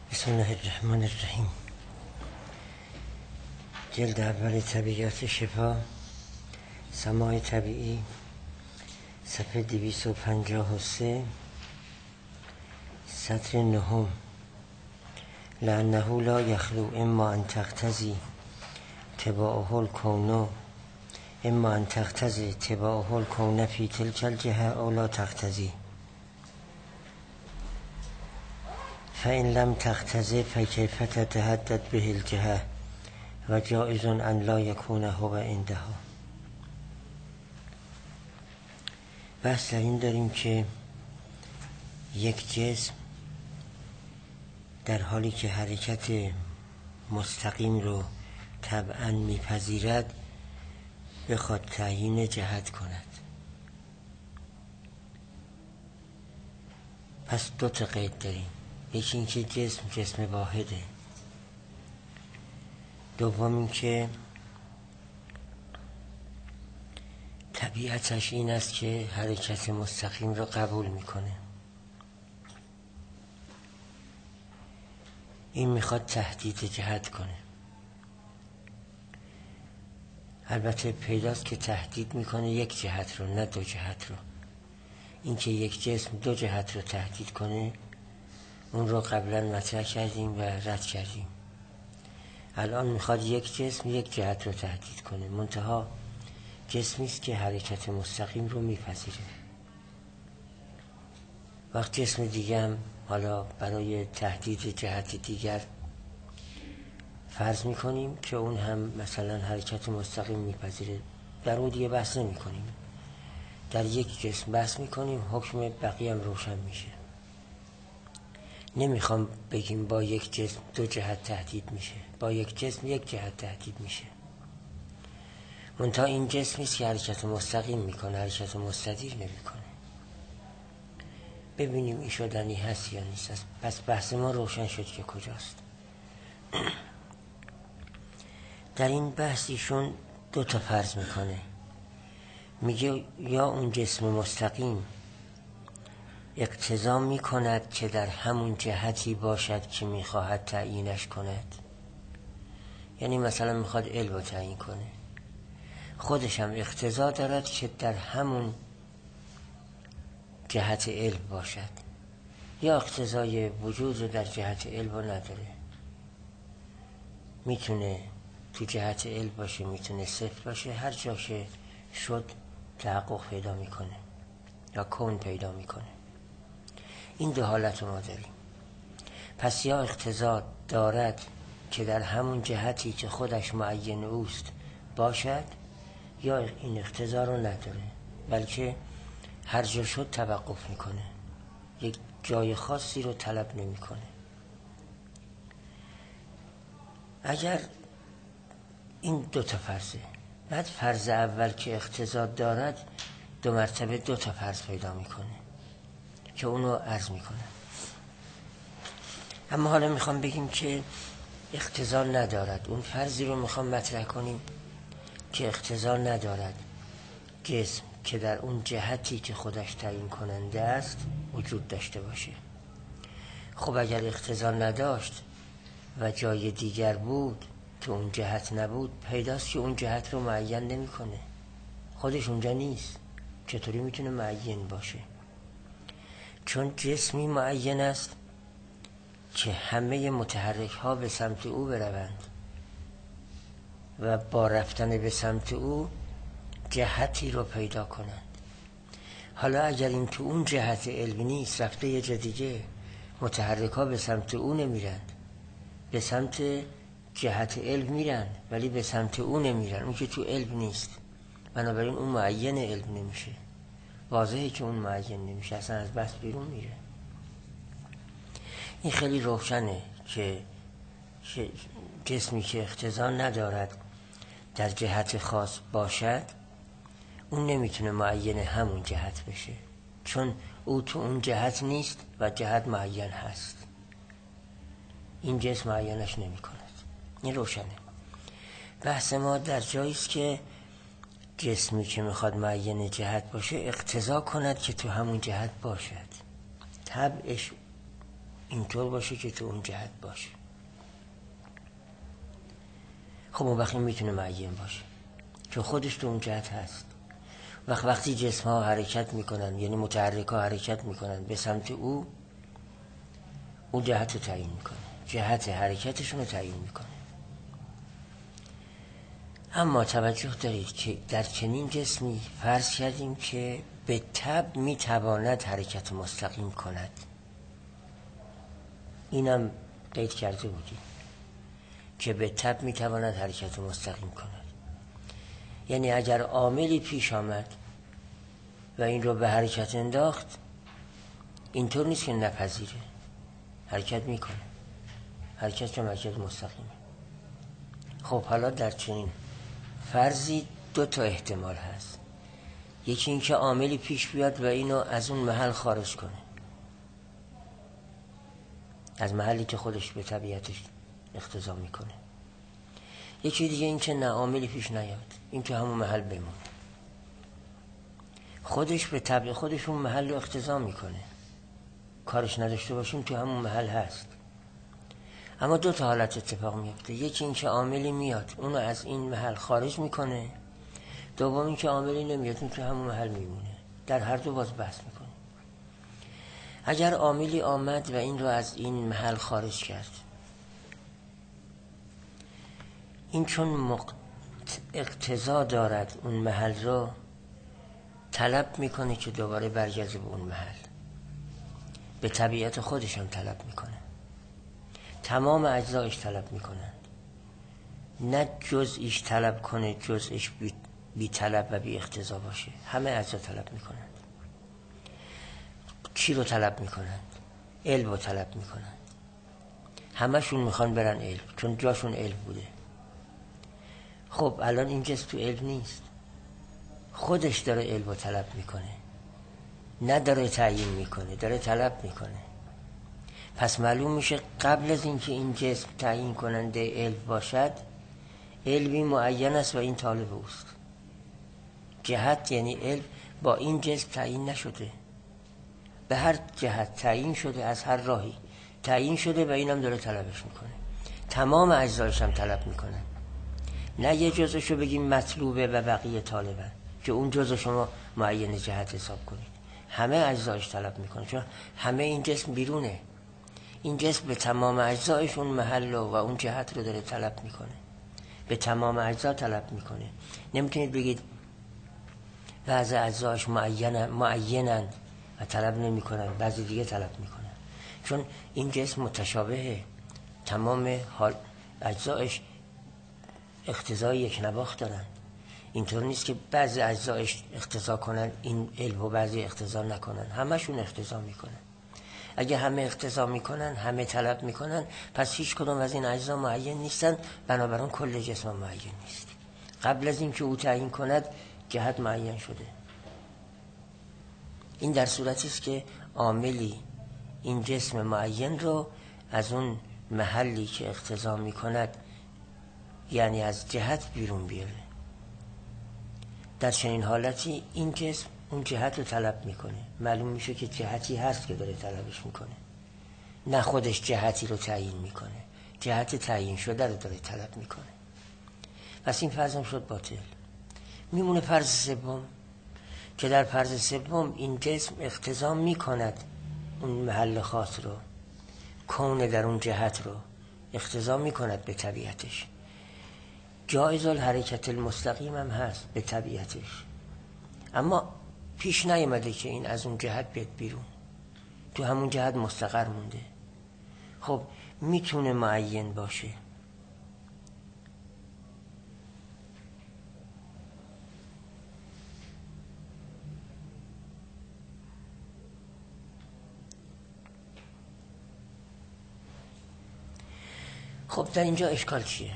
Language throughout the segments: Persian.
بسم الله الرحمن الرحیم. جلد اول طبیعت شفا، سماع طبیعی، صفحه 253، سطر 9. لأنه لا يخلو اما ان تقتضی تباعه الکون، اما ان تقتضی تباعه الکون فی تلک الجهه او لا تقتضی. فإن لم تقتضی فکیف تتحدد به الجهه و جائز ان لا یکون هو عندها. بحث در این داریم که یک جسم در حالی که حرکت مستقیم رو طبعاً میپذیرد بخواد تعیین جهت کند. پس دو تا قید داریم. یکی این که جسم واحده. دوم این که طبیعتش این است که حرکت مستقیم رو قبول میکنه. این میخواد تهدید جهت کنه. البته پیداست که تهدید میکنه یک جهت رو، نه دو جهت رو. این که یک جسم دو جهت رو تهدید کنه اون رو قبلا مطرح کردیم و رد کردیم. الان میخواد یک جسم یک جهت رو تهدید کنه، منتها جسمی است که حرکت مستقیم رو میپذیره. وقت جسم دیگه هم حالا برای تهدید جهت دیگر فرض میکنیم که اون هم مثلا حرکت مستقیم میپذیره، در اون دیگه بحث نمی کنیم. در یک جسم بحث میکنیم، حکم بقیه هم روشن میشه. نمیخوام بگیم با یک جسم دو جهت تهدید میشه، با یک جسم یک جهت تهدید میشه. منتها این جسمی است که حرکت مستقیم میکنه، حرکت مستدیر نمیکنه. ببینیم این شدنی هست یا نیست. پس بحث ما روشن شد که کجاست. در این بحث ایشون دو تا فرض میکنه. میگه یا اون جسم مستقیم اقتضا میکند که در همون جهتی باشد که میخواهد تعیینش کند. یعنی مثلا میخواد علم رو تعیین کنه، خودش هم اقتضا دارد که در همون جهت علم باشد، یا اقتضای وجود رو در جهت علم رو نداره. میتونه تو جهت علم باشه، میتونه صفر باشه، هر جا که شد تحقق پیدا میکنه یا کون پیدا میکنه. این دو حالت رو ما داریم. پس یا اقتضا دارد که در همون جهتی که خودش معین اوست باشد، یا این اقتضا رو نداره، بلکه هر جا شد توقف میکنه، یک جای خاصی رو طلب نمیکنه. اگر این دو تا فرضه، بعد فرض اول که اقتضا دارد دو مرتبه دو تا فرض پیدا میکنه که اونو عرض میکنه. اما حالا میخوام بگیم که اقتضا ندارد. اون فرضی رو میخوام مطرح کنیم که اقتضا ندارد جسم که در اون جهتی که خودش تعیین کننده است وجود داشته باشه. خب اگر اقتضا نداشت و جای دیگر بود که اون جهت نبود، پیداست که اون جهت رو معین نمیکنه، خودش اونجا نیست. چطوری میتونه معین باشه؟ چون جسمی معین است که همه متحرک ها به سمت او بروند و با رفتن به سمت او جهتی رو پیدا کنند. حالا اگر این تو اون جهت علمی نیست، رفته یه جا دیگه، متحرک ها به سمت او نمیرند، به سمت جهت علم میرن ولی به سمت او نمیرن، اون که تو علم نیست، بنابراین اون معین علم نمیشه. واضحه که اون معین نمیشه، اصلا از بحث بیرون میره. این خیلی روشنه که جسمی که اقتضا ندارد در جهت خاص باشد اون نمیتونه معین همون جهت بشه، چون او تو اون جهت نیست و جهت معین هست. این جسم معینش نمی کند. این روشنه. بحث ما در جاییست که جسمی که میخواد معین جهت باشه اقتضا کند که تو همون جهت باشد. طبعش اینطور باشه که تو اون جهت باشه. خب اون وقتی میتونه معین باشه که خودش تو اون جهت هست. وقتی جسم ها حرکت میکنن، یعنی متحرک ها حرکت میکنن به سمت او جهت رو تعیین میکنه، جهت حرکتشون رو تعیین میکنه. اما توجه دارید که در چنین جسمی فرض کردیم که به طبع میتواند حرکت مستقیم کند. اینم قید کرده بودیم که به طبع میتواند حرکت مستقیم کند. یعنی اگر عاملی پیش آمد و این رو به حرکت انداخت، اینطور نیست که نپذیره، حرکت میکنه. حرکت که حرکت مستقیمه. خب حالا در چنین فرضی 2 تا احتمال هست. یکی این که عاملی پیش بیاد و اینو از اون محل خارج کنه، از محلی که خودش به طبیعتش اقتضا میکنه. یکی دیگه این که نه، عاملی پیش نیاد، این تو همون محل بمونه، خودش به طبع خودش اون محل رو اقتضا میکنه، کارش نداشته باشیم تو همون محل هست. اما 2 تا حالت اتفاق میفته. یکی این که عاملی میاد اونو از این محل خارج میکنه، دوم این که عاملی نمیاد اون تو همون محل میمونه. در هر دو باز بحث میکنه. اگر عاملی آمد و این رو از این محل خارج کرد، این چون اقتضا دارد اون محل رو، طلب میکنه که دوباره برگرده به اون محل، به طبیعت خودش هم طلب میکنه، تمام اجزایش طلب میکنن، نه جزئیش طلب کنه جزئیش بی طلب و بی اقتضا باشه، همه اجزا طلب میکنن. چی رو طلب میکنن؟ علم رو طلب میکنن. همشون میخوان برن علم، چون جاشون علم بوده. خب الان این جسم تو علم نیست، خودش داره علم رو طلب میکنه، نه داره تعیین میکنه، داره طلب میکنه. پس معلوم میشه قبل از اینکه این جسم تعیین کننده علم باشد، علمی معین است و این طالب اوست. جهت یعنی علم با این جسم تعیین نشده، به هر جهت تعیین شده، از هر راهی تعیین شده و اینم داره طلبش میکنه. تمام اجزایش هم طلب میکنه، نه یه جزشو بگیم مطلوبه و بقیه طالبن که اون جزء شما معین جهت حساب کنید. همه اجزایش طلب میکنه، چون همه این جسم بیرونه. این جسم به تمام اجزایش اون محل و اون جهت رو داره طلب میکنه، به تمام اجزا طلب میکنه. نمیتونید بگید بعضی اجزایش معینن و طلب نمیکنن، بعضی دیگه طلب میکنن، چون این جسم متشابهه، تمام حال اجزایش اقتضای یک نواخت دارن. اینطور نیست که بعضی اجزایش اقتضا کنن این علم و بعضی اقتضا نکنن، همشون اقتضا میکنن. اگه همه اقتضا میکنن، همه طلب میکنن، پس هیچ کدوم از این اجزا معین نیستن، بنابراین کل جسم معین نیست. قبل از اینکه او تعیین کند جهت معین شده. این در صورتی است که عاملی این جسم معین رو از اون محلی که اقتضا میکند، یعنی از جهت بیرون بیاره. در چنین حالتی این جسم اون جهت رو طلب میکنه، معلوم میشه که جهتی هست که داره طلبش میکنه، نه خودش جهتی رو تعیین میکنه، جهت تعیین شده رو داره طلب میکنه. پس این فرض هم شد باطل. میمونه فرض سوم، که در فرض سوم این جسم اقتضا میکند اون محل خاص رو، کون در اون جهت رو اقتضا میکند به طبیعتش. جایز الحرکت المستقیم هم هست به طبیعتش، اما پیش نیامده که این از اون جهت بیاد بیرون، تو همون جهت مستقر مونده. خب میتونه معین باشه. خب در اینجا اشکال چیه؟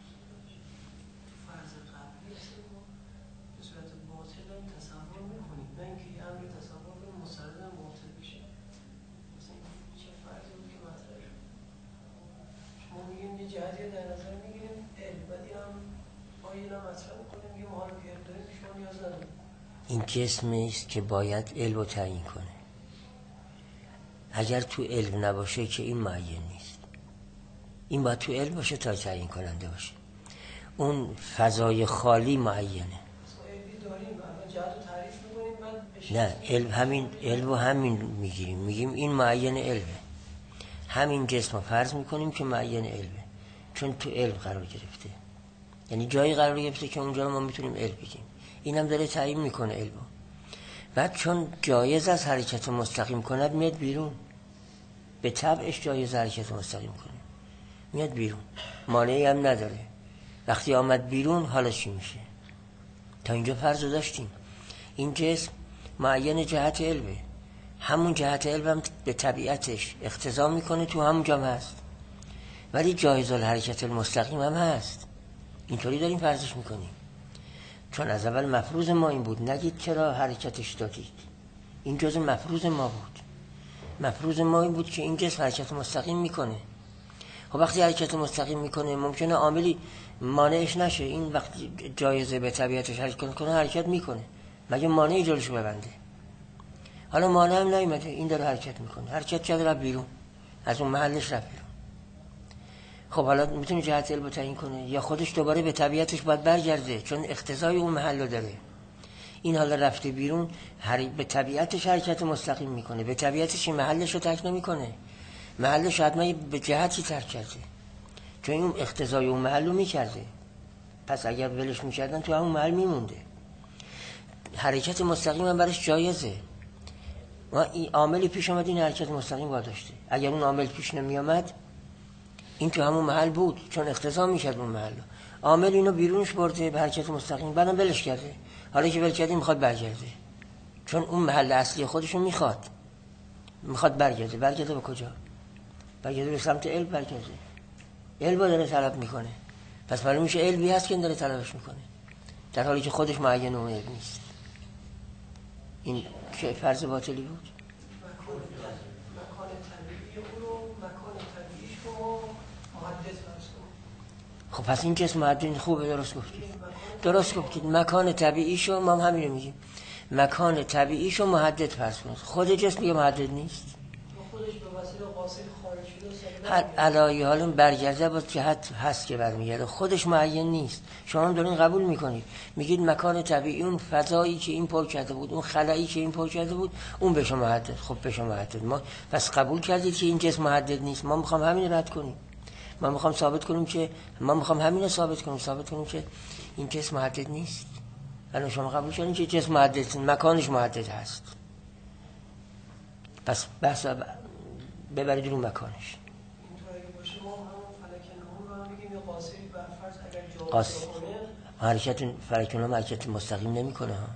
نیاز نداره. این جسمی است که باید علم رو تعیین کنه. نه خودش جهتی رو تعیین کنه. جهت تعیین شده از هر راهی تعیین شده. این جسم به طبیعت خودش اقتضا میکنه. اگر تو علم نباشه که این معین نیست. این باید تو علم باشه تا تعیین کننده باشه. اون فضای خالی معینه. نه، علم همین میگیم این معین علمه. همین جسم رو فرض میکنیم که معین علمه، چون تو علم قرار گرفته. یعنی جایی قرار گرفته که اونجا ما میتونیم علم بگیم. این هم داره تعیین میکنه علمو. بعد چون جایز از حرکت مستقیم کند میاد بیرون. به طبعش جایز حرکت مستقیم کنه میاد بیرون، مانعی هم نداره. وقتی آمد بیرون حالا چی میشه؟ تا اینجا فرض رو داشتیم این جسم معین جهت علمه، همون جهت علم هم به طبیعتش اقتضا میکنه تو همون جا هست، ولی جایز الحرکت المستقیم هم هست. اینطوری داریم فرضش میکنیم، چون از اول مفروض ما این بود. نگید چرا حرکتش دادید، این جزء مفروض ما بود. مفروض ما این بود که این جسم حرکت مستقیم میکنه. خب وقتی حرکت مستقیم میکنه ممکنه عاملی مانعش نشه. این وقتی جایزه به طبیعتش حرکت کنه حرکت میکنه، مگه مانعی جلوشو ببنده؟ حالا مانع هم نیومده، این داره حرکت میکنه. حرکت کرده رفت بیرون، از اون محلش رفت بیرون. خب حالا میتونه جهت علم تعیین کنه یا خودش دوباره به طبیعتش باید برگرده، چون اقتضای اون محل رو داره. این حالا رفته بیرون به طبیعتش حرکت مستقیم میکنه، به طبیعتش این محلش رو ترک نمیکنه. محلش حتما به جهتی ترک کرده، چون این اقتضای اون محل رو میکرده. پس اگر ولش میکردن تو همون محل میمونده. حرکت مستقیم هم برش جایزه. این عاملی پیش آمد، این حرکت مستقیم باید داشته. اگر اون عامل پیش نمی آمد این تو همون محل بود، چون اقتضا میشد اون محل. عامل اینو بیرونش برده به حرکت مستقیم، بعدم ولش کرده. حالا که ول کرده میخواد برگرده، چون اون محل اصلی خودشو میخواد برگرده به کجا؟ برگرده به سمت علم، برگرده علم داره طلب میکنه. پس معلوم میشه علمی هست که این داره طلبش میکنه، در حالی که خودش معین اون علم نیست. این که فرض باطلی بود. خب پس این جسم محدد خوبه. درست گفتید مکان طبیعیشو ما هم همین رو میگیم. مکان طبیعیشو محدد فرض کنید. خود جسم یه محدد نیست، خودش به وسیله قاصد خارج شده علایه حال برگرده با جهت هست که برمیگرده، خودش معین نیست. شما هم دارین قبول میکنید، میگید مکان طبیعی اون فضایی که این پر کرده بود، اون خلایی که این پر کرده بود، اون بشه محدد. خب بشه محدد، ما پس قبول کردید که این جسم محدد نیست. ما میخوام همین رد کنیم، ما میخوام ثابت کنیم که این جسم محدد نیست. الان شما قبول کردین که جسم محدد، مکانش محدد هست. پس بحث ببرید رو مکانش. اینطور اگه باشه ما هم فلک نهم رو هم میگیم یا قاصری برفرض اگر جا کنه. حرکت فلک نهم حرکت مستقیم نمیکنه ها.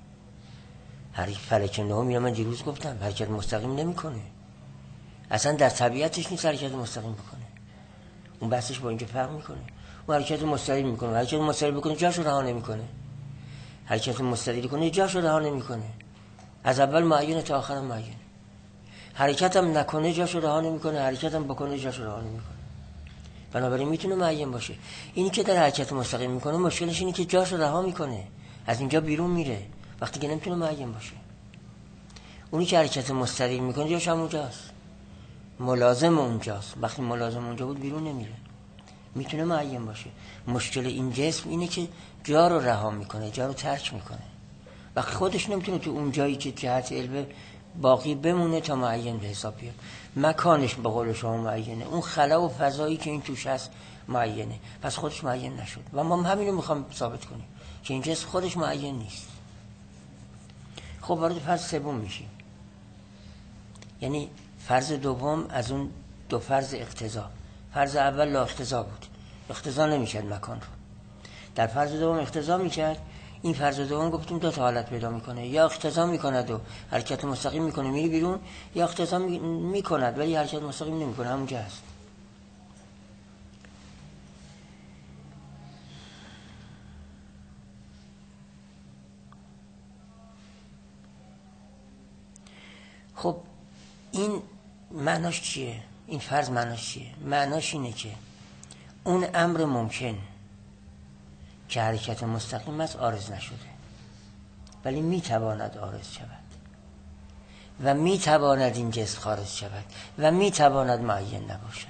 فلک نهم یا من دیروز گفتم حرکت مستقیم نمیکنه، اصلا در طبیعتش نیست حرکت مستقیم بکنه. اون بحثش با اینجا فرق میکنه. اون حرکت مستقیم میکنه، حرکت مستقیم بکنه جاشو رها نمیکنه. حرکت مستقیم کنه جاشو رها نمیکنه، از اول معین تا آخر معین. حرکت هم نکنه جاشو رها نمیکنه، حرکت هم بکنه جاشو رها نمیکنه. بنابراین میتونه معین باشه. اینی که در حرکت مستقیم میکنه مشکلش اینه که جاشو رها میکنه، از اینجا بیرون میره، وقتی که نمیتونه معین باشه. اونی که حرکت مستقیم میکنه جاش همونجاست، ملازم اونجاست. وقتی ملازم اونجا بود بیرون نمیره، میتونه معین باشه. مشکل این جسم اینه که جا رو رها میکنه، جا رو ترک میکنه. وقتی خودش نمیتونه تو اون جایی که جهت علم باقی بمونه تا معین به حساب بیاد. مکانش به قول شما معینه، اون خلا و فضایی که این توش هست معینه، پس خودش معین نشد. و ما همین رو میخوام ثابت کنیم که این جسم خودش معین نیست. خب وارد فرض سوم میشیم، یعنی فرض دوم از اون دو فرض اقتضا. فرض اول لا اقتضا بود، اقتضا نمیشد مکان رو. در فرض دوم اقتضا میکرد. این فرض دوم گفتیم دو تا حالت پیدا میکنه، یا اقتضا میکند و حرکت مستقیم میکنه میری بیرون، یا اقتضا میکند ولی حرکت مستقیم نمیکنه، همونجا هست. خب این معناش چیه؟ این فرض معناش چیه؟ معناش اینه که اون امر ممکن که حرکت مستقیم است عارض نشده، ولی میتواند عارض شود. و میتواند این جسم خارج شود و میتواند معین نباشد.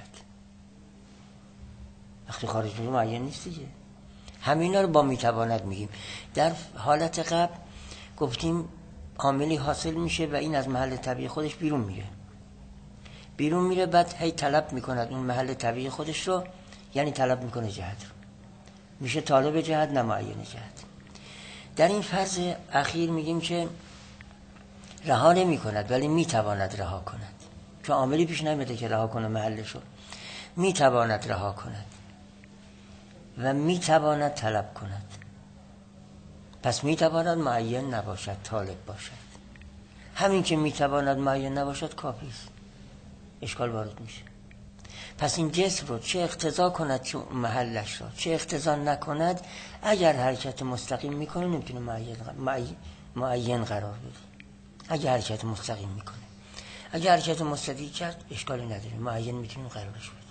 وقتی خارج میشه معین نیست دیگه. همینا رو با میتواند میگیم. در حالت قبل گفتیم عاملی حاصل میشه و این از محل طبیعی خودش بیرون میره بعد هی طلب میکند اون محل طبیعی خودش رو، یعنی طلب میکنه جهت رو، میشه طالب جهت نه معین جهت. در این فرض اخیر میگیم که رها نمی کند ولی میتواند رها کند، چون عاملی پیش نمیده که رها کنه محلشو. میتواند رها کند و میتواند طلب کند. پس میتواند معین نباشد، طالب باشد. همین که میتواند معین نباشد کافی است، اشکال وارد میشه. پس این جسم رو چه اقتضا کند چه محلش رو، چه اقتضا نکند، اگر حرکت مستقیم میکنه نمیتونه معین قرار بده. اگر حرکت مستقیم میکنه، اگر حرکت مستدیر کرد اشکالی نداره، معین میتونیم قرارش بده.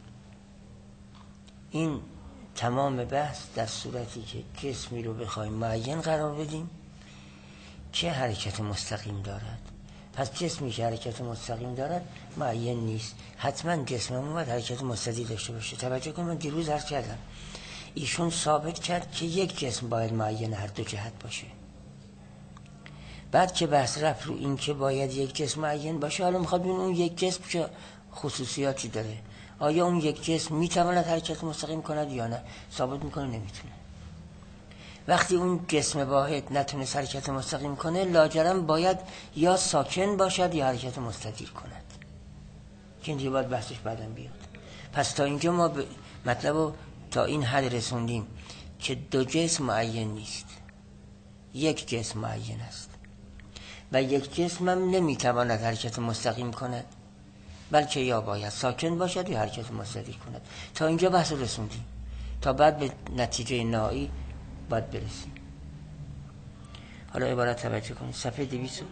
این تمام بحث در صورتی که جسمی رو بخوایم معین قرار بدیم که حرکت مستقیم دارد. پس جسمی که حرکت مستقیم دارد معین نیست، حتما جسممون باید حرکت مستدیر داشته باشه. توجه کنید من دیروز عرض کردم ایشون ثابت کرد که یک جسم باید معین هر دو جهت باشه. بعد که بحث رفت رو این که باید یک جسم معین باشه، حالا میخواد ببین اون یک جسم چه خصوصیاتی داره، آیا اون یک جسم میتواند حرکت مستقیم کند یا نه. ثابت میکنه نمیتونه. وقتی اون جسم واحد نتونه حرکت مستقیم کنه، لاجرم باید یا ساکن باشد یا حرکت مستدیر کند، که اینجا باید بحثش بعدم بیاد. پس تا اینجا ما مطلب تا این حد رسوندیم که دو جسم معین نیست، یک جسم معین است و یک جسم هم نمیتواند حرکت مستقیم کند، بلکه یا باید ساکن باشد یا حرکت مستدیر کند. تا اینجا بحث رسوندیم، تا بعد به نتیجه نهایی باید برسیم. حالا عبارت توجه کنید صفحه 200.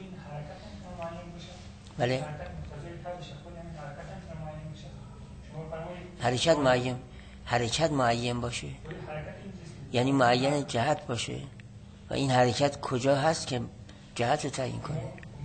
بله حرکت معین باشه، یعنی معین جهت باشه. و این حرکت کجا هست که جهت رو تعیین کنه؟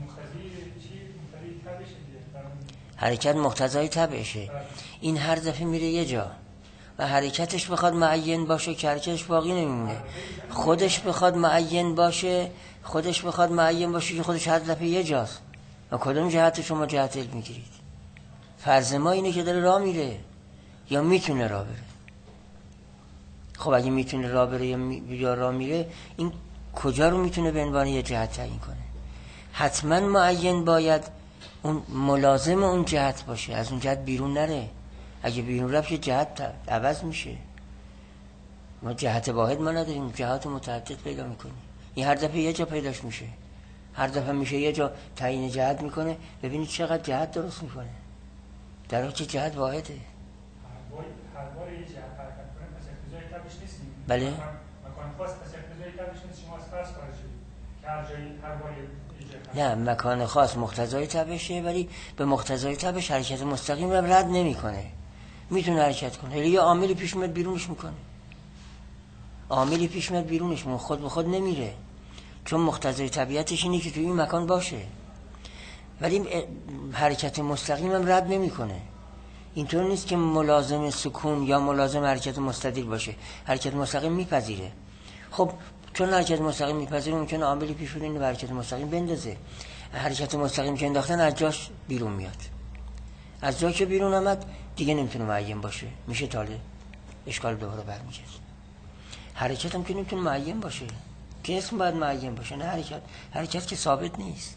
حرکت مقتضای تبعشه. این هر دفعه میره یه جا و حرکتش بخواد معین باشه که حرکتش باقی نمیمونه. خودش بخواد معین باشه که خودش هر دفعه یه جاست. و کدوم جهت شما جهت علم میگیرید؟ فرض ما اینه که داره راه میره یا میتونه راه بره. خب اگه میتونه راه بره یا راه میره، این کجا رو میتونه به عنوان یه جهت تعیین کنه؟ حتما معین باید اون ملازم اون جهت باشه، از اون جهت بیرون نره. اگه بیرون رفت که جهت عوض میشه. ما جهت واحد ما نداریم، جهات متعدد پیدا میکنیم. این هر دفعه یه جا پیداش میشه، هر دفعه میشه یه جا تعیین جهت میکنه. ببینید چقدر جهت درست میکنه در حالی که جهت واحده. هر بار یه جهت حرکت کنه پس اقتضای تبعش نیستیم. بله مکان خاص پس اقتضای تبعش نیست. شما از فرض خارج شدید که هر جایی هر بار یه جهت. نه، مکان خاص مقتضای تبعشه، ولی به مقتضای تبعش حرکت مستقیم رو رد نمیکنه. میتونه حرکت کنه، ولی یه عاملی پیش میاد بیرونش میکنه. عاملی پیش میاد بیرونش میکنه، خود به خود نمیره، چون مقتضای طبیعتش اینه که تو این مکان باشه. ولی حرکت مستقیم هم رد نمیکنه. اینطور نیست که ملازم سکون یا ملازم حرکت مستدیر باشه. حرکت مستقیم میپذیره. خب چون حرکت مستقیم میپذیره، ممکنه عاملی پیش بیاد اینو به حرکت مستقیم بندازه. حرکت مستقیم که انداختن از جاش بیرون میاد. از جا که بیرون آمد دیگه نمیتونه معین باشه، میشه طالب. اشکال دوباره برمیگرده. حرکت هم که نمیتونه معین باشه، جسم باید معین باشه، نه حرکت که ثابت نیست.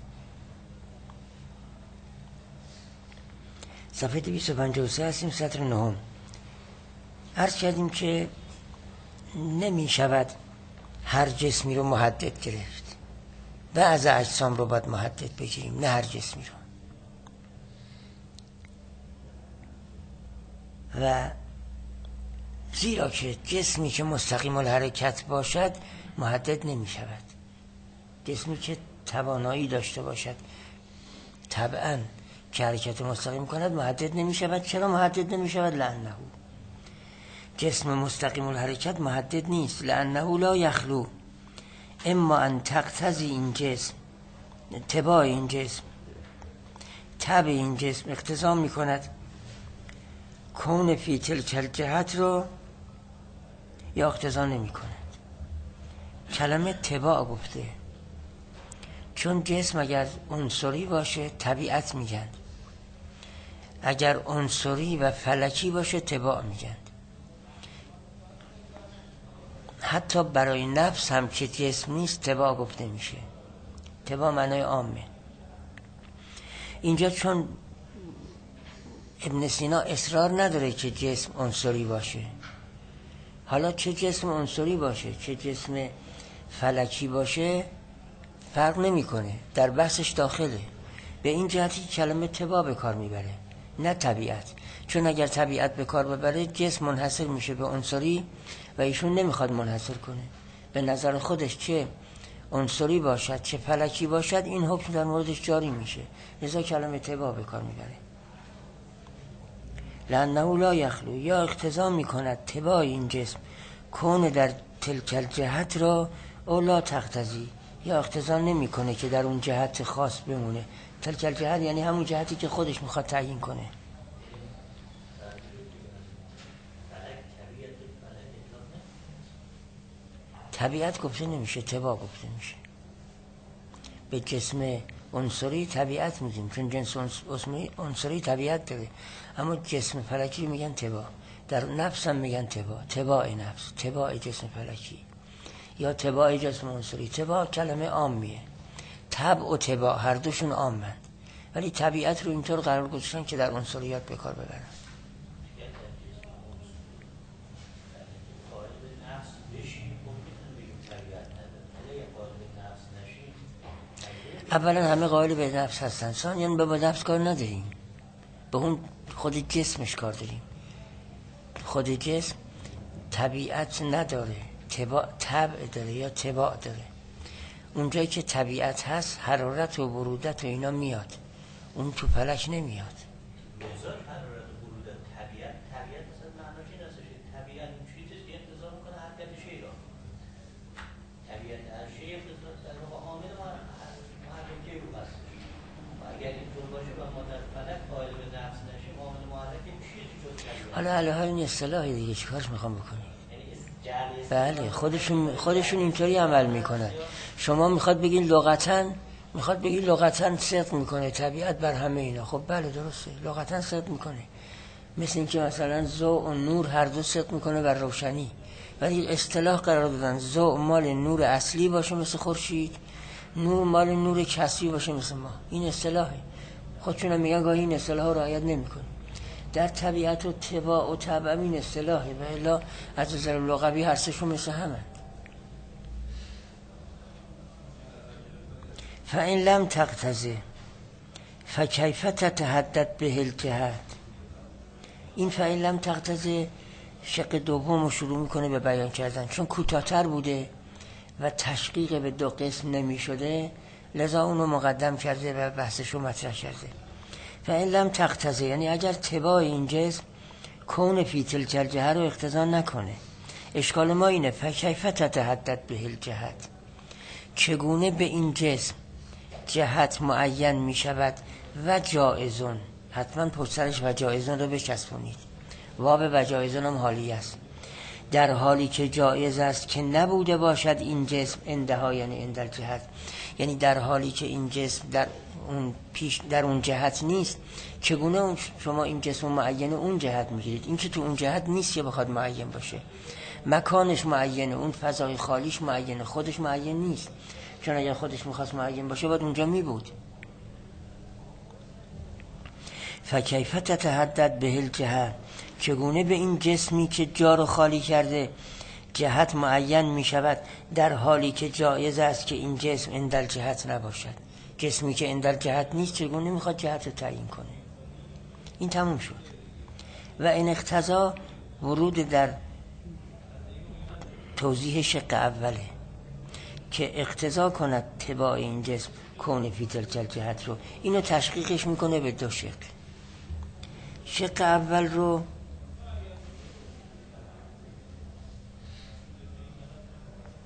صفحه 253 هستیم، سطر 9. عرض کردیم که نمی شود هر جسمی رو محدد گرفت، بعض اجسام رو باید محدد بگیریم، نه هر جسمی رو. و زیرا که جسمی که مستقیم الحرکت باشد محدد نمی شود. جسمی که توانایی داشته باشد طبعاً که حرکت مستقیم کند محدد نمی شود. چرا محدد نمی شود؟ لأنه جسم مستقیم الحرکت محدد نیست. لأنه لا یخلو اما ان تقتضی این جسم، تباع این جسم طبع این جسم اقتضا میکند کون فی تلک الجهت رو یا اقتضا نمی کند. کلمه تباع گفته، چون جسم اگر عنصری باشه طبیعت میگن، اگر عنصری و فلکی باشه تباع میگن. حتی برای نفس هم که جسم نیست تباع گفته میشه. تباع معنای عامه. اینجا چون ابن سینا اصرار نداره که جسم عنصری باشه، حالا چه جسم عنصری باشه چه جسم فلکی باشه فرق نمیکنه، در بحثش داخله. به این جهتی کلمه تباع به کار میبره نه طبیعت، چون اگر طبیعت به کار ببره جسم منحصر میشه به عنصری و ایشون نمیخواد منحصر کنه. به نظر خودش چه عنصری باشد چه فلکی باشد این حکم در موردش جاری میشه، لذا کلمه تباع به کار میبره. لأنه لا یخلو، یا اقتضا میکند تباع این جسم کون در تلک الجهت را او لا تقتضی، یا اقتضا نمیکنه که در اون جهت خاص بمونه. تلک الجهت یعنی همون جهتی که خودش میخواد تعیین کنه. طبیعت گفته نمیشه، تباع گفته میشه. به جسم عنصری طبیعت میگیم چون جنس عنصری طبیعت داره، اما جسم فلکی میگن تباع. در نفس هم میگن تباع، تباع نفس، تباع جسم فلکی یا تباع جسم عنصری. تباع کلمه عامیه، طبع و تباع هر دوشون عامن، ولی طبیعت رو اینطور قرار گذاشتن که در عنصریات به کار ببرن. اولا همه قائل به نفس هستن، ثانیاً به نفس کار نداریم، به اون خود جسمش کار داریم. خود جسم طبیعت نداره، طبع داره یا تباع داره. اونجایی که طبیعت هست حرارت و برودت و اینا میاد، اون تو فلک نمیاد. حالا علیه این اصطلاحی دیگه چیکارش میخوام بکنی؟ بله خودشون اینطوری عمل میکنن. شما میخواد بگین لغتاً صدق میکنه طبیعت بر همه اینا. خب بله درسته، لغتاً صدق میکنه، مثل اینکه مثلا ضوء و نور هر دو صدق میکنه بر روشنی، ولی اصطلاح قرار دادن ضوء مال نور اصلی باشه مثل خورشید، نور مال نور کسری باشه مثل ما. این اصطلاحه، خودشون میگن گاهی این اصطلاح رو رعایت نمیکنه. در طبیعت و تباع و طبع این اصطلاحه، و الا از نظر لغوی هر سه‌شون مثل همه. فإن لم تقتضی فکیف تتحدد به الجهت. این فإن لم تقتضی شق دوم رو شروع میکنه به بیان کردن، چون کوتاه‌تر بوده و تشقیق به دو قسم نمی شده، لذا اونو مقدم کرده و بحثش رو مطرح کرده. فإن لم تقتضی یعنی اگر تباع این جسم کون فی تلک الجهت رو اقتضا نکنه. اشکال ما اینه فکیف تتحدد به الجهت، چگونه به این جسم جهت معین می شود و جائزون. حتما پشترش و جائزون رو بچسبونید، واب و جائزون هم حالی است. در حالی که جایز است که نبوده باشد این جسم اندها، یعنی اندر جهت، یعنی در حالی که این جسم در اون جهت نیست، چگونه شما این جسم معین اون جهت میگیرید؟ این که تو اون جهت نیست که بخواد معین باشه، مکانش معینه، اون فضای خالیش معینه، خودش معین نیست، چون اگر خودش میخواست معین باشه باید اونجا میبود. فکیف تتحدد به الجهت، چگونه به این جسمی که جا رو خالی کرده جهت معین می شود در حالی که جایز است که این جسم اندر جهت نباشد. جسمی که اندر جهت نیست چگونه میخواد جهت رو تعیین کنه؟ این تموم شد. و این اقتضا ورود در توضیح شق اوله که اقتضا کند تباع این جسم کون فی تلک الجهت رو، اینو تشقیقش میکنه به دو شق. شق اول رو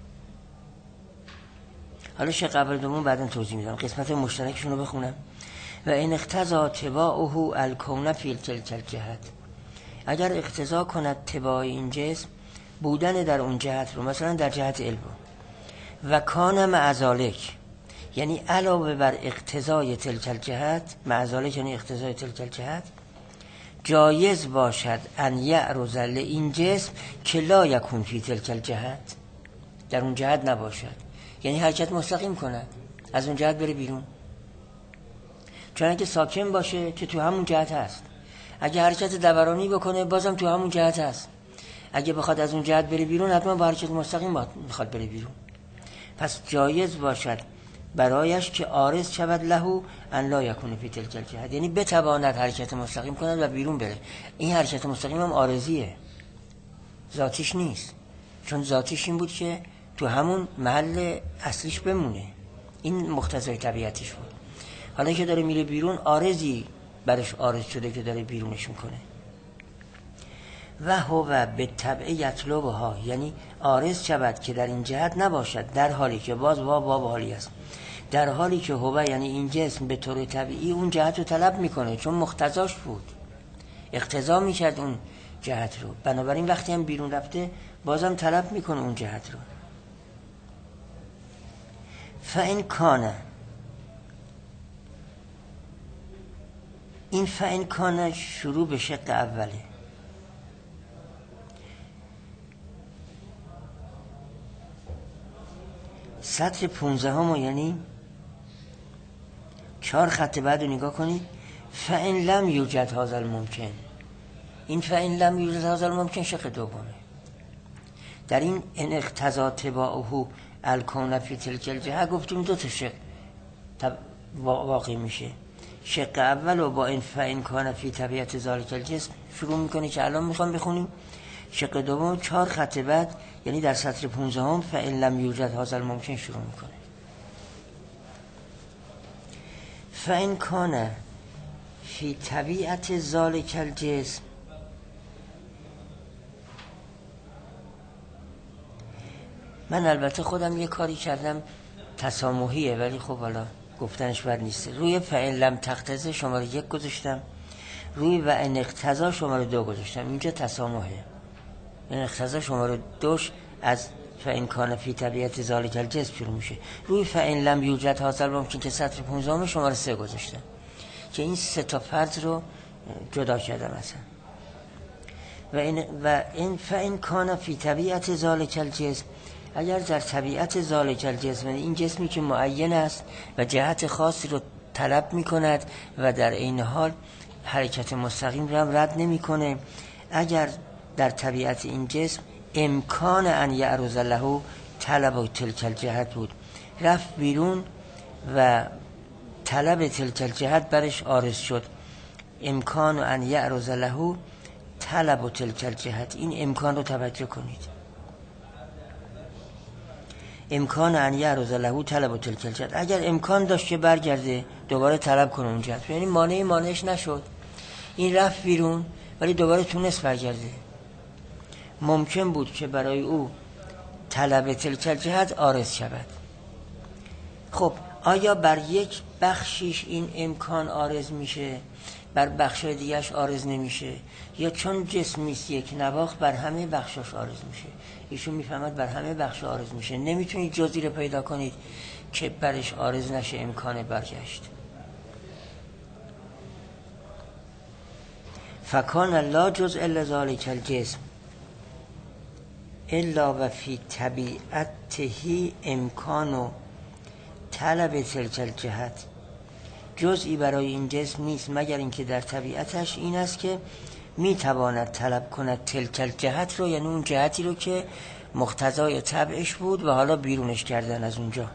حالا شق اول دوم بعداً توضیح میدم، قسمت مشترکشون رو بخونم. و این اقتضا تباعه الکون فی تلک الجهت، اگر اقتضا کند تباع این جسم بودن در اون جهت رو، مثلا در جهت علم، و کان مع ذالک، یعنی علاوه بر اقتضای تلک الجهت، مع ذالک یعنی اقتضای تلک الجهت، جایز باشد ان یعرض این جسم که لا یکون فی تلک الجهت، در اون جهت نباشد، یعنی حرکت مستقیم کند، از اون جهت بره بیرون. چون اگه ساکن باشه که تو همون جهت هست، اگه حرکت دورانی بکنه بازم تو همون جهت هست، اگه بخواد از اون جهت بره بیرون حتما با حرکت مستقیم میخواد بره بیرون. پس جایز باشد برایش که عارض شود له ان لا یکون فی تلک الجهت، یعنی بتواند حرکت مستقیم کند و بیرون بره. این حرکت مستقیم هم عارضیه، ذاتیش نیست، چون ذاتیش این بود که تو همون محل اصلیش بمونه، این مقتضای طبیعتش بود. حالا که داره میره بیرون عارضی برش عارض شده که داره بیرونش میکنه. و هو به طبع یطلبها، یعنی عارض شود که در این جهت نباشد، در حالی که باز باب حالی است، در حالی که هو یعنی این جسم به طور طبیعی اون جهت رو طلب میکنه، چون مقتضاش بود، اقتضا میکرد اون جهت رو، بنابراین وقتی هم بیرون رفته بازم طلب میکنه اون جهت رو. فإن کانه، این فإن کانه شروع به شق اوله. سطر 15 یعنی 4 خط بعد رو نگاه کنید. فإن لم یوجد هذا الممکن، این فإن لم یوجد هذا الممکن شق دومه. در این ان اقتضا تباعه الکون فی تلک الجهه گفتیم 2 تا شق واقع میشه. شق اول و با این فإن کان فی طبیعت ذالک الجسم شروع میکنه که الان میخوام بخونیم. شق دوم 4 خط بعد یعنی در سطر 15 فإن لم یوجد هذا الممکن شروع میکنه. فإن کان فی طبیعت ذالک الجسم، من البته خودم یه کاری کردم تسامحیه، ولی خب حالا گفتنش بد نیست. روی فإن لم تقتضی شماره 1 گذاشتم، روی و ان اقتضا شماره 2 گذاشتم. اینجا تسامحه، این اقتضا شماره 2 از فإن کان فی طبیعت ذالک الجسم شروع میشه. روی فإن لم یوجد حاصل ممکن که سطر 15 شماره 3 گذاشتم که این 3 تا فرض رو جدا کردم اصلا. و این فإن کان فی طبیعت ذالک الجسم، اگر در طبیعت ذالک الجسم، این جسمی که معین است و جهت خاصی رو طلب میکند و در این حال حرکت مستقیم رو هم رد نمیکنه، اگر در طبیعت این جسم امکان ان یعرض له طلب تلک الجهت بود، رفت بیرون و طلب تلک الجهت برش عارض شد، امکان ان یعرض له طلب تلک الجهت، این امکان رو توجه کنید، امکان ان یعرض له طلب تلک الجهت، اگر امکان داشت که برگرده دوباره طلب کنه اون جهت، یعنی مانعش نشد، این رفت بیرون ولی دوباره تونست برگرده، ممکن بود که برای او طلب تلک الجهت عارض شود. خب آیا بر یک بخشیش این امکان عارض میشه، بر بخش دیگهش عارض نمیشه، یا چون جسمیست یک نواخت بر همه بخشاش عارض میشه؟ ایشون میفهمد بر همه بخش عارض میشه، نمیتونید جزئی رو پیدا کنید که برش عارض نشه امکان برگشت. فکان لا جزء الا ذالک الجسم الا و فی طبیعته امکان و طلب تلک الجهت، جزئی برای این جسم نیست مگر اینکه در طبیعتش این است که میتواند طلب کند تلک الجهت رو، یعنی اون جهتی رو که مقتضای طبعش بود و حالا بیرونش کردن از اونجا.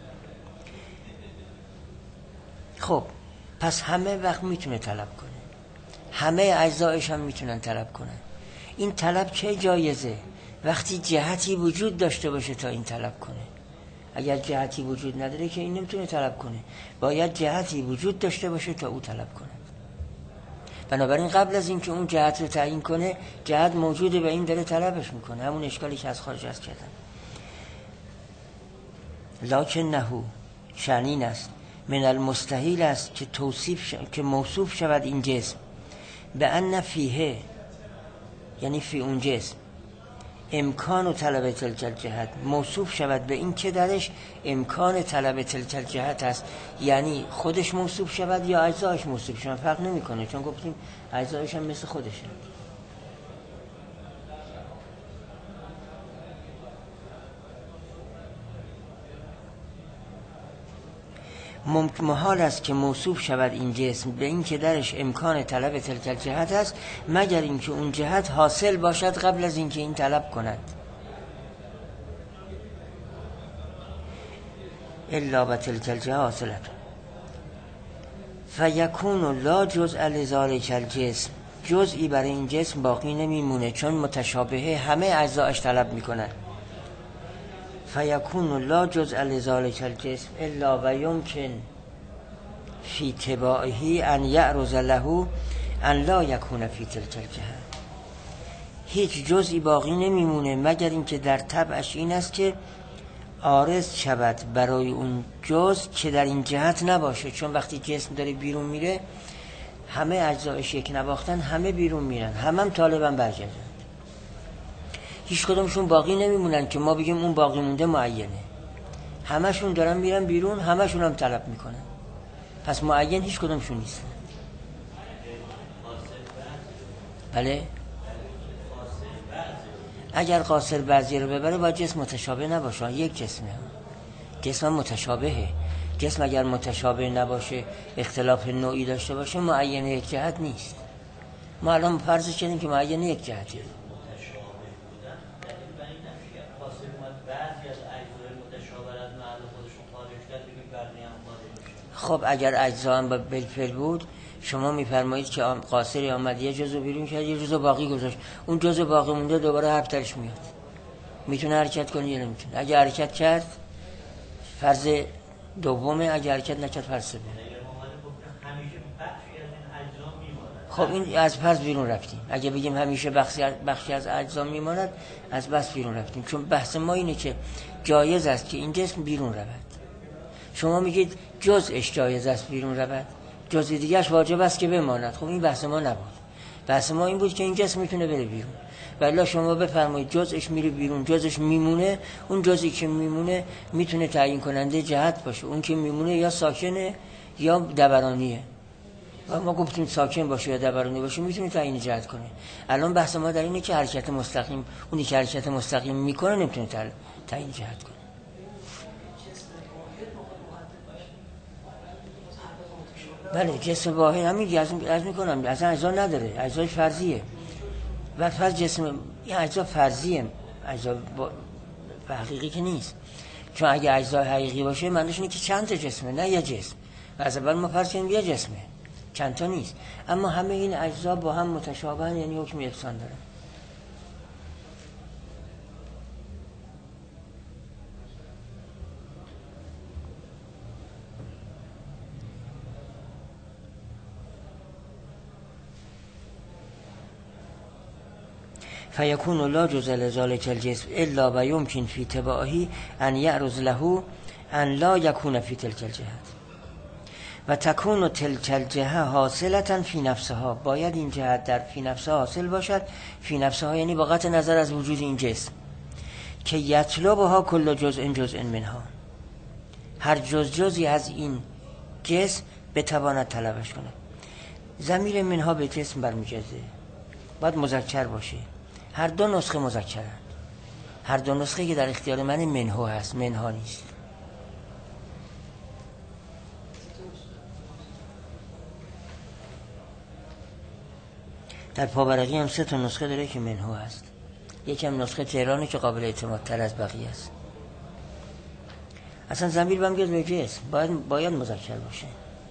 خب پس همه وقت میتونه طلب کنه، همه اجزایش هم میتونن طلب کنن. این طلب چه جایزه؟ وقتی جهتی وجود داشته باشه تا این طلب کنه. اگر جهتی وجود نداره که این نمیتونه طلب کنه، باید جهتی وجود داشته باشه تا او طلب کنه. بنابراین قبل از اینکه اون جهت رو تعیین کنه، جهت موجوده و این داره طلبش میکنه، همون اشکالی که از خارج عرض کردم. لکن نهو شنین است من المستحیل است که که موصوف شود این جسم به ان فیه، یعنی فی اون جسم امکان و طلب تلک الجهت، موصوف شود به این که درش امکان طلب تلک الجهت است، یعنی خودش موصوف شود یا اجزایش موصوف شود، فرق نمیکنه، چون گفتیم اجزایش هم مثل خودشه. محال است که موصوف شود این جسم به این که درش امکان طلب تلک الجهت است، مگر اینکه اون جهت حاصل باشد قبل از اینکه این طلب کند. الا و تلک الجهت حاصلت فیکون لا جزء لذالک الجسم، جزئی برای این جسم باقی نمیمونه چون متشابهه همه اجزایش طلب میکنن. فیکون لا جزء لذالک الجسم الا و یمکن فی تباعه ان یعرض له ان لا یکون فی تلک الجهت، هیچ جزئی باقی نمیمونه مگر اینکه در طبعش این است که عارض شود برای اون جزء که در این جهت نباشه، چون وقتی جسم داره بیرون میره همه اجزایش یک نواختن، همه بیرون میرن، هم طالبن برگردن، هیچ کدومشون باقی نمیمونن که ما بگیم اون باقی مونده معینه، همشون دارن میرن بیرون، همشون هم طلب میکنن، پس معین هیچ کدومشون نیستن. بله اگر قاصر بعضی رو ببره باید جسم متشابه نباشه، یک جسمه، جسم متشابهه، جسم اگر متشابه نباشه اختلاف نوعی داشته باشه معین یک جهت نیست. ما الان فرض کردیم که معین یک جهته. خب اگر اجزا هم بالفعل بود شما میفرمایید که قاصری آمد یه جزو بیرون کرد یه جزو باقی گذاشت، اون جزو باقی مونده دوباره حرف درش میاد، میتونه حرکت کنه یا نمیتونه. اگه حرکت کرد فرض دومه، اگه حرکت نکرد فرض سومه. خب این از فرض بیرون رفتیم. اگه بگیم همیشه بخشی از اجزا میماند از بس بیرون رفتیم، چون بحث ما اینه که جایز است که این جسم بیرون رود. شما میگید جزءش جایز است بیرون رود، جزء دیگه‌اش واجب است که بماند. خب این بحث ما نبود، بحث ما این بود که این جسم میتونه بره بیرون. ولی شما بفرمایید جزءش میره بیرون، جزءش میمونه، اون جزئی که میمونه میتونه تعیین کننده جهت باشه، اون که میمونه یا ساکنه یا دورانیه. و ما گفتیم ساکن باشه یا دورانی باشه میتونه تعیین جهت کنه. الان بحث ما در اینه که حرکت مستقیم، اونی که حرکت مستقیم میکنه نمیتونه تعیین جهت کنه. بله جسم واحد همین از میکنم اصلا اجزا نداره، اجزای فرضیه. و فرض جسم این اجزا فرضیه، اجزا حقیقی که نیست، چون اگه اجزا حقیقی باشه معنیش اینه که چند تا جسمه نه یه جسم. و از اول ما فرض کنیم یه جسمه، چند تا نیست، اما همه این اجزا با هم متشابهن، یعنی حکم یکسان دارن. فیکون لا جزء لذالک الجسم الا و یمکن فی تباعه ان یعرض له ان لا یکون فی تلک الجهت و تکون تلک الجهه حاصلتا فی نفسها، باید این جهت در فی نفسها حاصل باشد. فی نفسها یعنی با قطع نظر از وجود این جسم، که یطلبها کل جزء منها، هر جزئی از این جسم بتواند طلبش کنه. ضمیر منها به جسم برمیگرده، باید مذکر باشه. هر دو نسخه مذکرن، هر دو نسخه که در اختیار من منها هست، منها نیست. در پاورقی هم 3 نسخه داره که منها هست، یکم نسخه تهرانه که قابل اعتماد تر از بقیه است. اصلا ضمیر برمیگرده به جسم، باید مذکر باشه.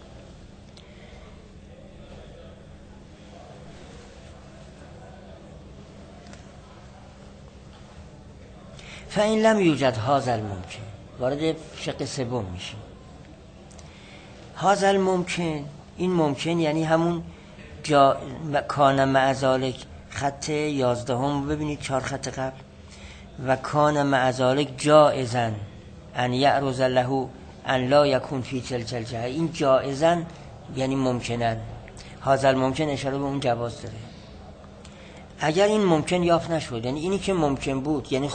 فإن لم یوجد هذا الممکن، وارد شق سوم میشیم. هذا الممکن، این ممکن یعنی همون کان مع ذالک، خط 11 ببینید 4 خط قبل، و کان مع ذالک جائزا ان یعرض له ان لا یکون فی تلک الجهه، این جائزن یعنی ممکنن، هذا الممکن اشاره به اون جواز داره. اگر این ممکن یافت نشد، یعنی اینی که ممکن بود، یعنی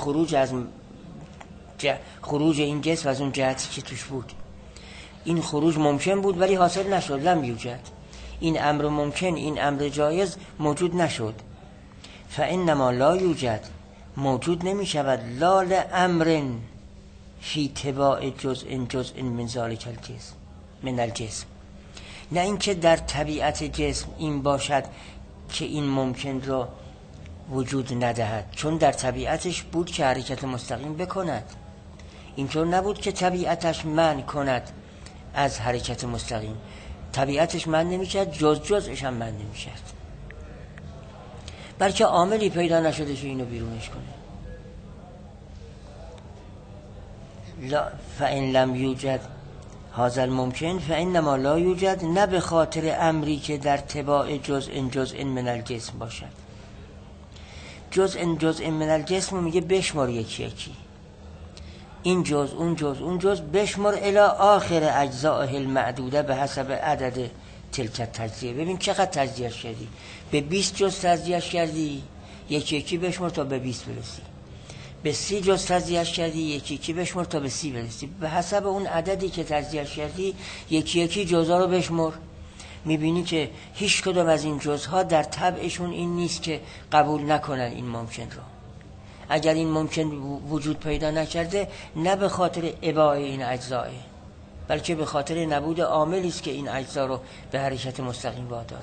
خروج این جسم از اون جهتی که توش بود، این خروج ممکن بود ولی حاصل نشد، لم یوجد، این امر ممکن، این امر جایز موجود نشد. فانما لا یوجد، موجود نمی شود، لا لامر فی تباع جزء من ذلک الجسم، من الجسم، نه اینکه در طبیعت جسم این باشد که این ممکن را وجود ندهد، چون در طبیعتش بود که حرکت مستقیم بکند، اینطور نبود که طبیعتش منع کند از حرکت مستقیم، طبیعتش منع نمی‌کرد، جزش هم منع نمی‌کرد، بلکه عاملی پیدا نشده که اینو بیرونش کنه. لا فإن لم یوجد هذا الممکن فإنما لا یوجد، نه به خاطر امری که در تباع جزء من الجسم باشد. جزء من الجسم میگه بشمار یکی یکی، این جزء اون جزء بشمار الی آخر اجزائه المعدوده به حسب عدد تلک تجزیه. ببین چقدر تجزیه کردی، به 20 جزء تجزیه کردی، یکی یکی بشمار تا به 20 برسی، به 30 جزء تجزیه کردی، یکی یکی بشمار تا به 30 برسی، به حسب اون عددی که تجزیه کردی یکی یکی جزءا رو بشمار. میبینی که هیچ کدوم از این جزءها در طبعشون این نیست که قبول نکنن این ممکن رو. اگر این ممکن وجود پیدا نکرده، نه به خاطر اباع این اجزاه، بلکه به خاطر نبود عاملی است که این اجزا رو به حرکت مستقیم وادارد.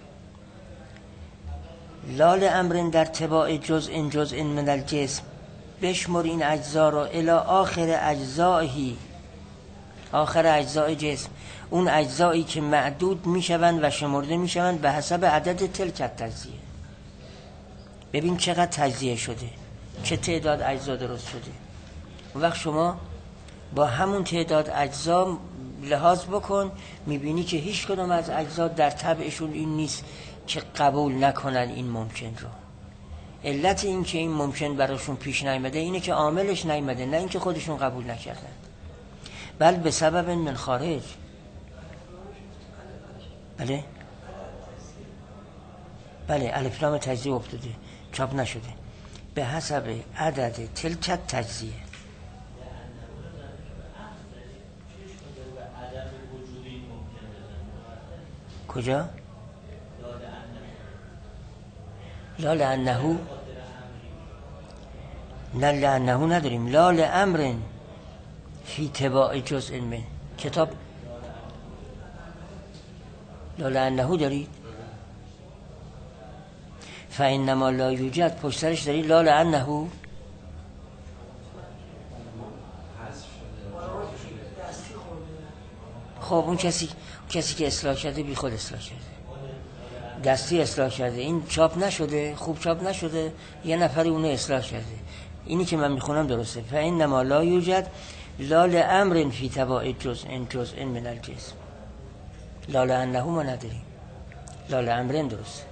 لا لامر در تباع جزء من الجسم، بشمر این اجزا رو الی آخر اجزائه، آخر اجزای جسم، اون اجزایی که معدود میشوند و شمرده میشوند به حسب عدد تلک تجزیه. ببین چقدر تجزیه شده، چه تعداد اجزا درست شده. اون وقت شما با همون تعداد اجزا لحاظ بکن، میبینی که هیچ کدوم از اجزا در طبعشون این نیست که قبول نکنن این ممکن رو. علت این که این ممکن براشون پیش نیامده اینه که عاملش نیامده، نه اینکه خودشون قبول نکردن، بل به سبب من خارج. بله الف لام تجزیه افتاده، چاپ نشده، به حسب عدد تلک تجزیه. کجا؟ لا لأنه، نه لأنه نداریم، لا لأمر فی تباع جزء من کتاب، لا لأنه دارید، فإنما لا یوجد پشت سرش دارید لا لأنه. خب اون کسی که اصلاح کرده بی خود اصلاح کرده، دستی اصلاح کرده، این چاپ نشده، خوب چاپ نشده، یه نفری اونو اصلاح کرده. اینی که من میخونم درسته، فإنما لا یوجد لا لأمر فی تباع جزء من الجسم، لا لأنه ما نداریم، لا لأمر درسته.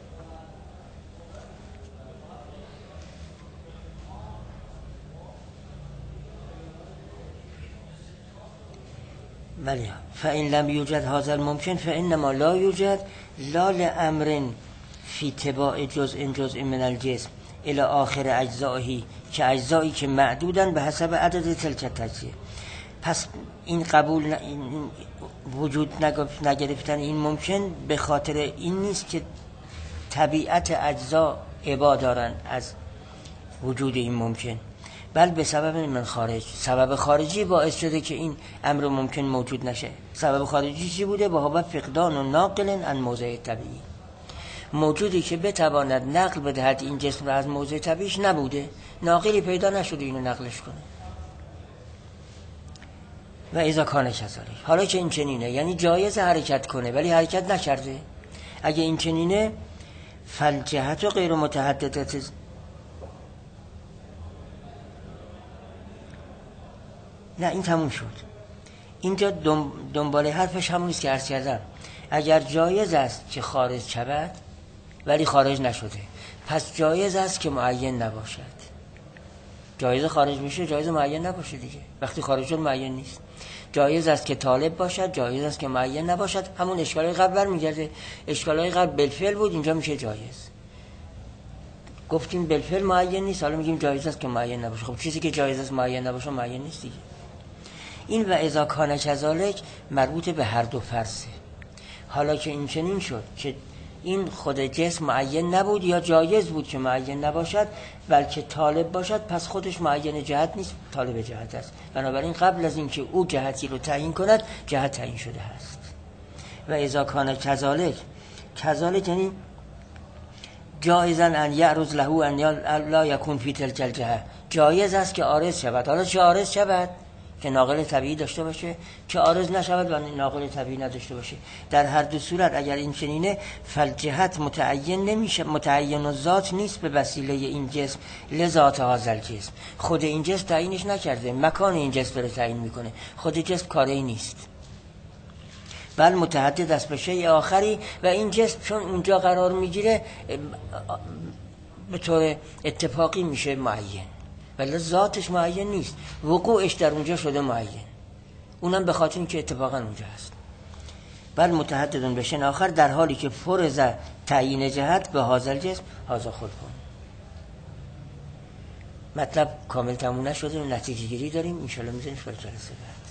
بله فإن لم یوجد هذا الممکن فإنما لا یوجد لا لأمر فی تباع جزء من الجسم الی آخر اجزائه، که اجزایی که معدودن به حسب عدد تلک تجزیه. پس این قبول این وجود نگرفتن این ممکن به خاطر این نیست که طبیعت اجزا ابا دارن از وجود این ممکن، بل به سبب من خارج، سبب خارجی باعث شده که این امر ممکن موجود نشه. سبب خارجی چی بوده؟ با فقدان و ناقل عن موضع طبیعی، موجودی که بتواند نقل بدهد این جسم را از موضع طبیعیش نبوده، ناقلی پیدا نشده اینو نقلش کنه. و اذا کان کذالک، حالا که این چنینه، یعنی جایز حرکت کنه ولی حرکت نکرده، اگه این چنینه فالجهت غیر متحددت، نه این تموم شد. اینجا دنبال حرفش همونیست که عرض کردم، اگر جایز است که خارج شود ولی خارج نشده، پس جایز است که معین نباشد. جایز خارج بشه جایز معین نباشه دیگه. وقتی خارج شد معین نیست. جایز است که طالب باشد، جایز است که معین نباشد. همون اشکالای قبل برمیگرده. اشکالای قبل بالفعل بود، اینجا میشه جایز. گفتیم بالفعل معین نیست، حالا میگیم جایز است که معین نباشه. خب چیزی که جایز است معین نباشه معین نیست دیگه. این و اذا کان کذالک مربوط به هر دو فرضه. حالا که این چنین شد که این خود جسم معین نبود یا جایز بود که معین نباشد بلکه طالب باشد، پس خودش معین جهت نیست، طالب جهت است. بنابراین قبل از اینکه او جهتی رو تعیین کند جهت تعیین شده است. و اذا کان کذالک، کذالک یعنی جایزا ان یعرض له ان لا یکون فی تلک الجهه، جایز است که عارض شود. حالا چه عارض شود؟ که ناقل طبیعی داشته باشه، که عارض نشود و ناقل طبیعی نداشته باشه. در هر دو صورت اگر این چنینه فالجهت متعین نمیشه، متعین الذات نیست به وسیله این جسم لذات هذا الجسم. خود این جسم تعیینش نکرده، مکان این جسم داره تعیین میکنه، خود جسم کاری نیست، بل متحدد است به شیء آخری و این جسم چون اونجا قرار میگیره به طور اتفاقی میشه معین، ولی ذاتش معین نیست، وقوعش در اونجا شده معین، اونم به خاطر اینکه اتفاقا اونجا هست. بل متحدد به شیء آخر، در حالی که فرض تعیین جهت به هذا الجسم هذا خود کن. مطلب کامل تموم نشده، نتیجه گیری داریم، ان شاء الله میذاریم برای جلسه بعد.